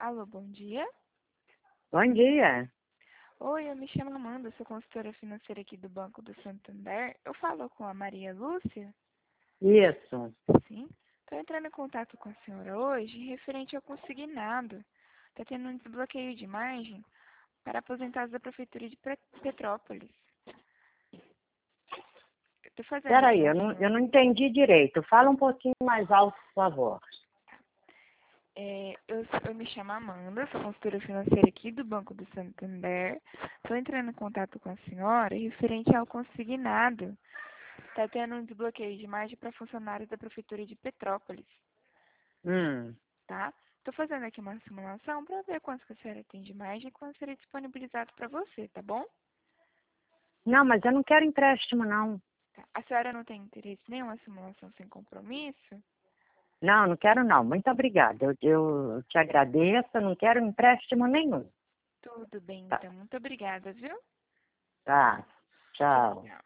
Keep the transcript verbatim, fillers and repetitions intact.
Alô, bom dia. Bom dia. Oi, eu me chamo Amanda, sou consultora financeira aqui do Banco do Santander. Eu falo com a Maria Lúcia? Isso. Sim. Estou entrando em contato com a senhora hoje referente ao consignado. Está tendo um desbloqueio de margem para aposentados da Prefeitura de Pre- Petrópolis. Estou fazendo aqui Peraí, uma eu não, eu não simulação. entendi direito. Fala um pouquinho mais alto, por favor. É, eu, eu me chamo Amanda, sou consultora financeira aqui do Banco do Santander. Estou entrando em contato com a senhora referente ao consignado. Está tendo um desbloqueio de margem para funcionários da Prefeitura de Petrópolis, Hum. tá? Estou fazendo aqui uma simulação para ver quanto que a senhora tem de margem e quanto seria disponibilizado para você, tá bom? Não, mas eu não quero empréstimo, não. Tá. A senhora não tem interesse em nenhuma simulação sem compromisso? Não, não quero, não. Muito obrigada. Eu, eu te agradeço, eu não quero empréstimo nenhum. Tudo bem, Tá, então. Muito obrigada, viu? tá. Tchau, Tchau. tchau.